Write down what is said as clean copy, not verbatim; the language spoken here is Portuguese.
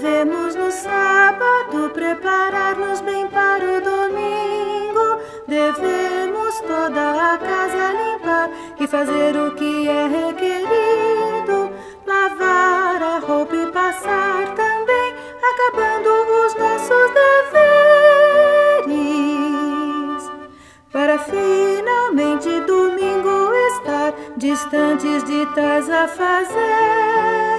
Devemos no sábado preparar-nos bem para o domingo. Devemos toda a casa limpar e fazer o que é requerido. Lavar a roupa e passar também, acabando os nossos deveres, para finalmente domingo estar distantes de tais afazeres.